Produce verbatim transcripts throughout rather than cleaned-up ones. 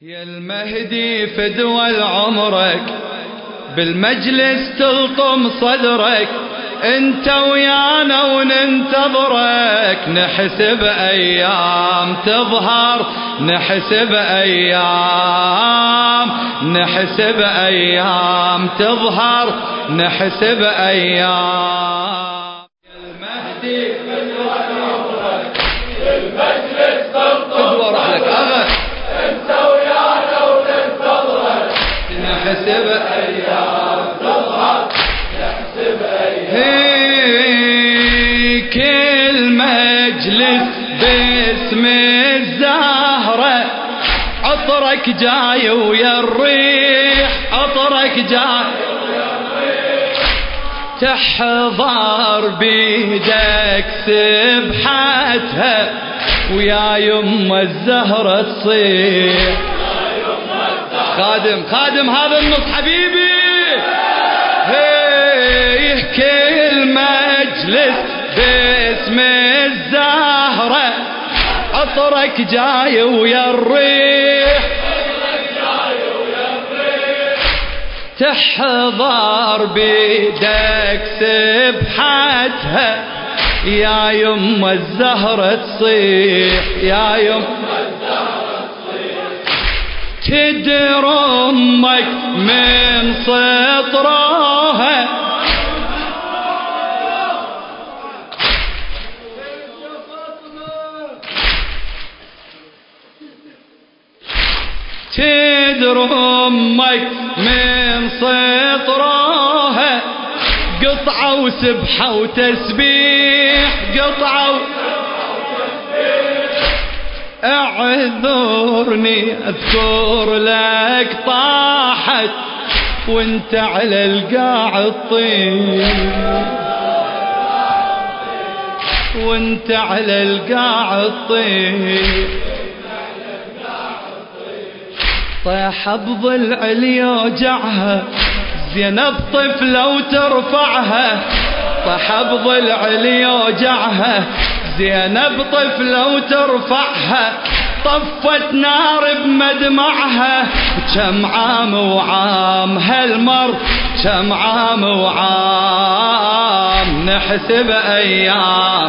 يا المهدي فدوى عمرك بالمجلس تلطم صدرك، انت ويانا وننتظرك، نحسب ايام تظهر، نحسب ايام، نحسب ايام تظهر، نحسب ايام. يا المهدي فدوى عمرك بالمجلس تلطم صدرك، انت ويانا وننتظرك، نحسب ايام تظهر، نحسب ايام. كل مجلس باسم الزهرة، عطرك جاي ويا الريح، عطرك جاي ويا الريح، تحضر بيدك سبحتها ويا يما الزهرة تصيح. خادم خادم هذا النص حبيبي. هيه كل مجلس باسم الزهرة، عطرك جاي ويا الريح، تحضر بيدك سبحتها يا يما الزهرة تصيح، يا يما الزهرة تصيح. تدر امك من سطرها، تدر امك من سطرها، قطعة وسبحة وتسبيح، قطعة وتسبيح. اعذرني اذكر لك طاحت وانت على القاع الطير، وانت على القاع الطير. طيح بضلع ليوجعها زينب طفلة وترفعها، طيح بضلع ليوجعها زينب طفلة وترفعها، طفت نار بمدمعها. كم عام وعام هالمر، كم عام وعام، نحسب ايام.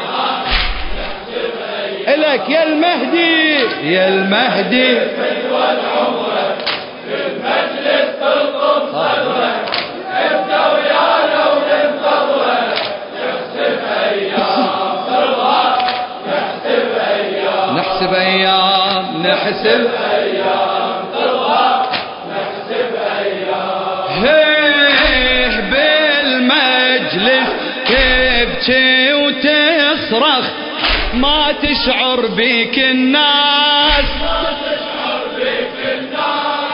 إلك يا المهدي، يا المهدي فدوى عمرك بالمجلس تلطم صدرك، انت ويانا وننتظرك، نحسب ايام تظهر، نحسب ايام، نحسب ايام، نحسب ايام تظهر، نحسب ايام. هيه بالمجلس تبكي وتصرخ، ما تشعر بك الناس، ما تشعر بك الناس.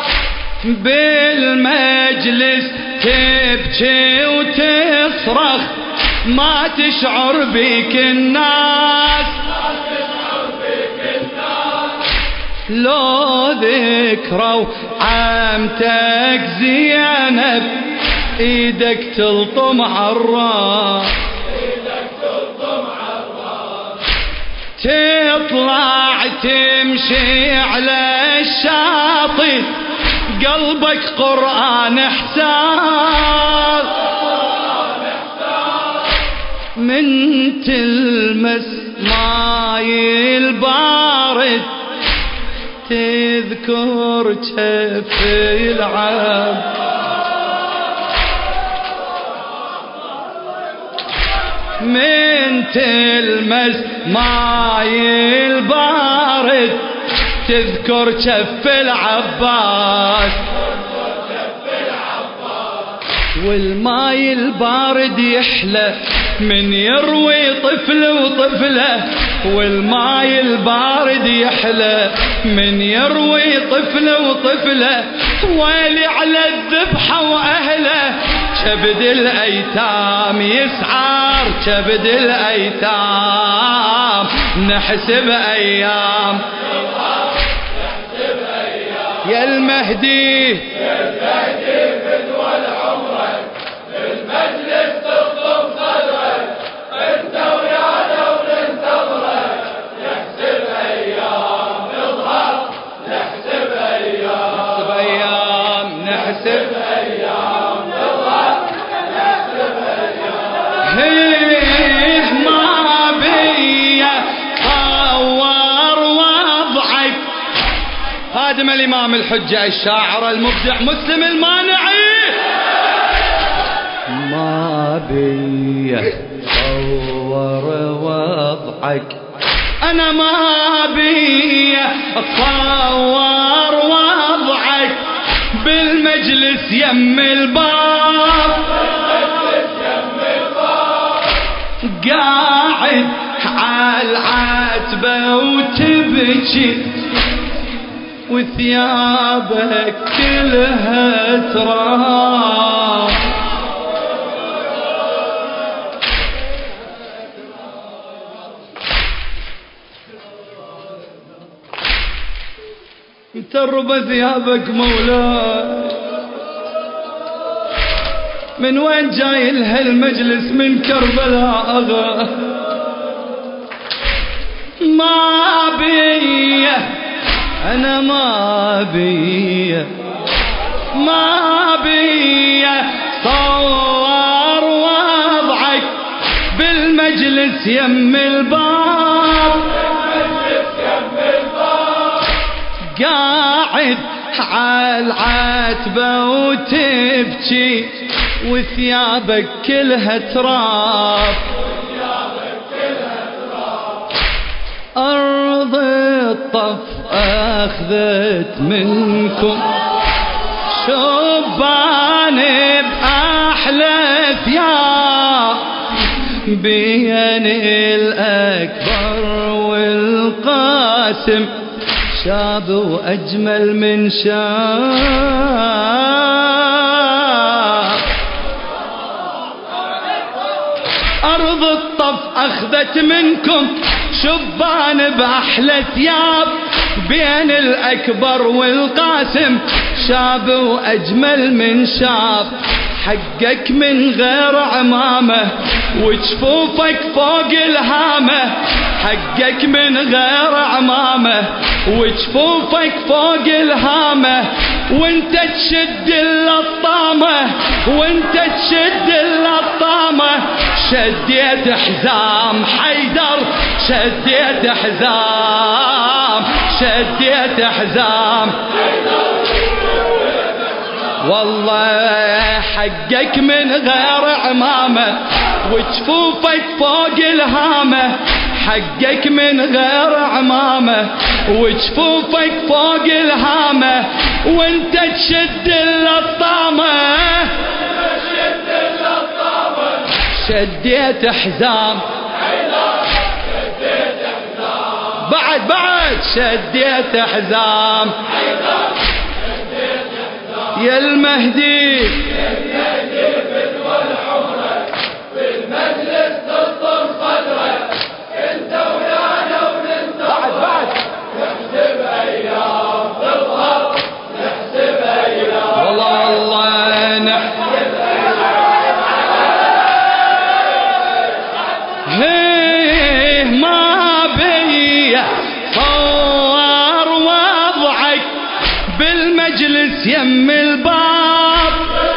بالمجلس تبكي وتصرخ، ما تشعر بك الناس، ما تشعر بك الناس. لو ذكروا عمتك زينب، ايدك تلطم عالراس، تطلع تمشي على الشاطئ، قلبك قرآن احساس، من تلمس ماي البارد تذكر جف العب، من تلمس ماي البارد تذكر جف العباس، والماي البارد يحلى من يروي طفل وطفله، والماي البارد يحلى من يروي طفل وطفله. ويلي على الذبحة واهله، كبد الايتام يسعر، كبد الايتام، نحسب ايام. يا المهدي، يا المهدي فدوى عمرك بالمجلس تلطم صدرك، انت ويانا وننتظرك، نحسب ايام تظهر، نحسب ايام. نحسب أيام تظهر نحسب أيام هيه ما بي طور وضعك. خادم الإمام الحجة الشاعر المبدع مسلم المانعي ما بي طور وضعك أنا ما بي أتصور وضعك بالمجلس يم الباب قاعد عالعتبة وتبكي وثيابك كلها تراب. تربى ثيابك مولاي من وين جاي لها المجلس؟ من كربلاء أغا ما بي أنا ما بي ما بي صور وضعك بالمجلس يم الباب قاعد عالعتبة وتبكي وثيابك كلها تراب. أرض الطف أخذت منكم شبان بأحلى ثياب بين الأكبر والقاسم شاب وأجمل من شاب. أرض الطف أخذت منكم شبان بأحلى ثياب بين الأكبر والقاسم شاب وأجمل من شاب. حقك من غير عمامة وجفوفك فوق الهامة حقك من غير عمامة وجفوفك فوق الهامة وانت تشد اللطامة وانت تشد اللطامة. شديت حزام حيدر شديت حزام شديت حزام والله حقك من غير عمامة وجفوفك فوق الهامة حقك من غير عمامة وجفوفك فوق الهامة وانت تشد اللطامة شديت حزام بعد بعد شديت حزام يا المهدي بالمجلس تسطر صدرك انت ويانا وننتظر بعد بعد نحسب ايام تظهر نحسب ايام والله والله نحسب ايام هيه ما بي صور وضعك بالمجلس يم الباب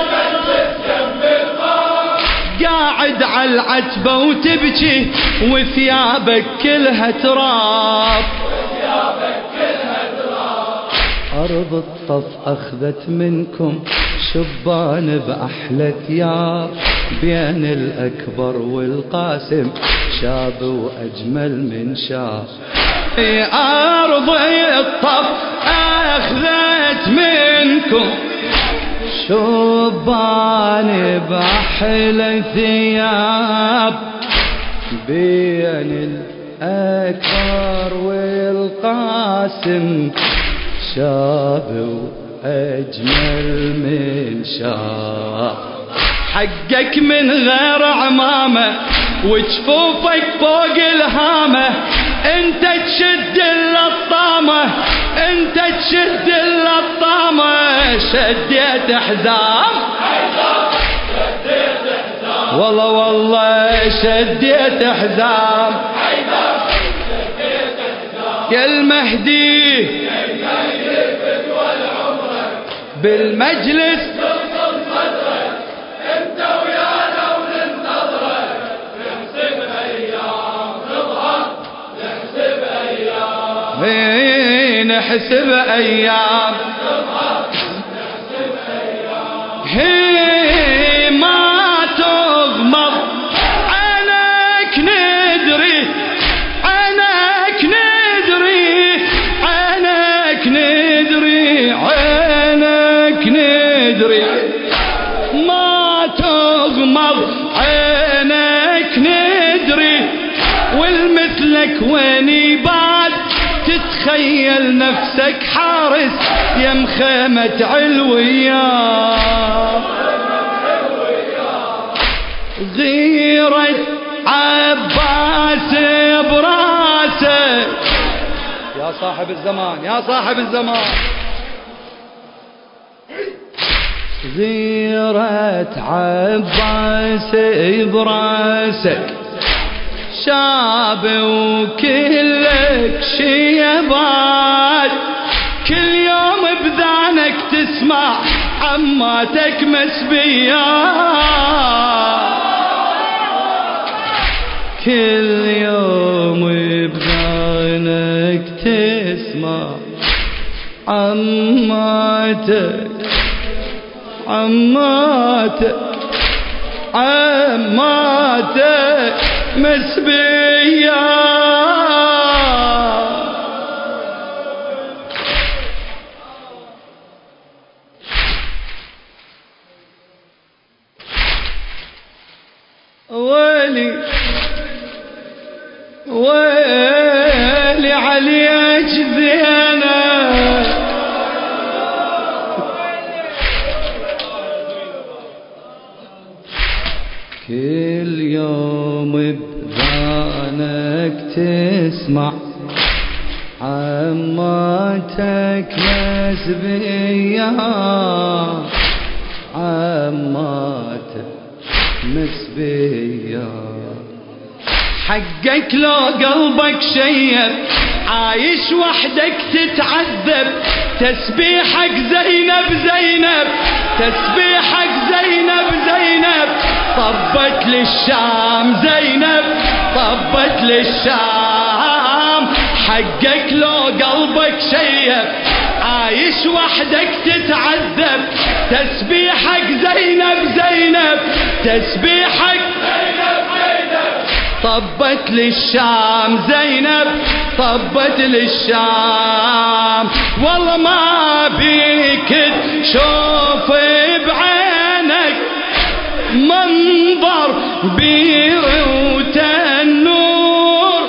قاعد عالعتبة وتبكي وثيابك كلها تراب. أرض الطف أخذت منكم شبان بأحلى ثياب بين الأكبر والقاسم شاب وأجمل من شاب. في أرض الطف أخذت منكم شبان بأحلى ثياب بين الأكبر والقاسم شاب وأجمل من شاب. حقك من غير عمامة وجفوفك فوق الهامة انت تشد اللطامة انت تشد اللطامة شديت حزام والله والله شديت حزام يا المهدي بالمجلس انت ويانا وننتظرك نحسب ايام نظهر نحسب ايام نحسب ايام هي ما تغمض عنك ندري عنك ندري عنك ندري عنك ندري ما تغمض عنك ندري والمثلك وين يبعد تتخيل نفسك حارس يا مخيمة علوية غيرة عباس براسك يا صاحب الزمان يا صاحب الزمان غيرة عباس براسك شاب وكلك شيبات كل يوم بذانك تسمع عماتك مسبيات كل يوم بذانك تسمع عماتك عماتك عماتك مسبيات ويلي ويلي عليك زينب كل يوم بذانك تسمع عماتك مسبيات عماتك مسبيات حقك لو قلبك شيب عايش وحدك تتعذب تسبيحك زينب زينب تسبيحك زينب زينب طبت للشام زينب طبت للشام حقك لو قلبك شيب عايش وحدك تتعذب تسبيحك زينب زينب تسبيحك طبت للشام زينب طبت للشام والله ما بيك تشوف بعينك منظر بير وتنور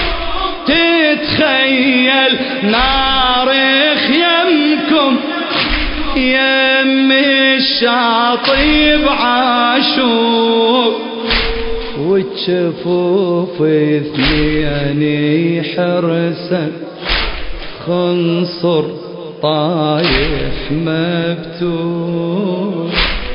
تتخيل نار خيمكم يم الشاطئ بعاشور وتشوف اثنين حرسا خنصر طايح مبتور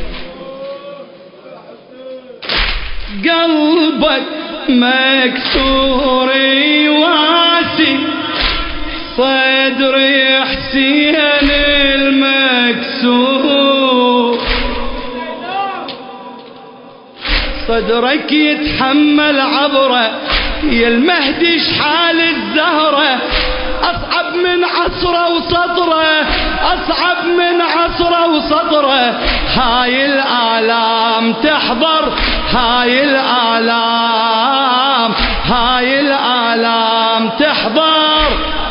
قلبك مكسور واسي صدر حسين المكسور صدرك يتحمل عبره يا المهدي شحال الزهره أصعب من عصره وسطره أصعب من عصره وسطره هاي الآلام تحضر هاي الآلام هاي الآلام تحضر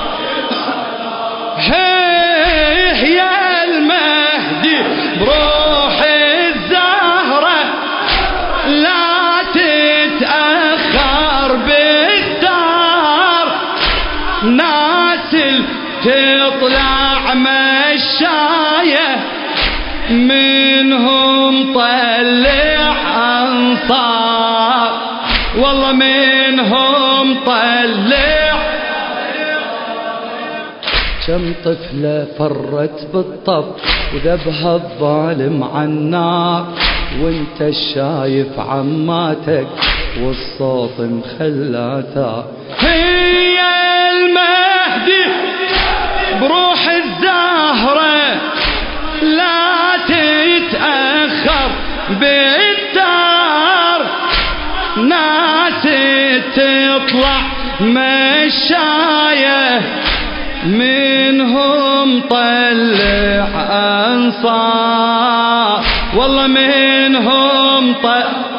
هي يا المهدي بروح الزهرة لا تتأخر بالدار ناسل تطلع مشاية منهم طلع أنصار والله منهم طلع كم طفلة فرت بالطف وذبها الظالم عالنار وانت الشايف عماتك والصوت مخلاتا هي المهدي بروح الزهرة بالدار ناس تطلع مشاية منهم طلع أنصار والله منهم طلع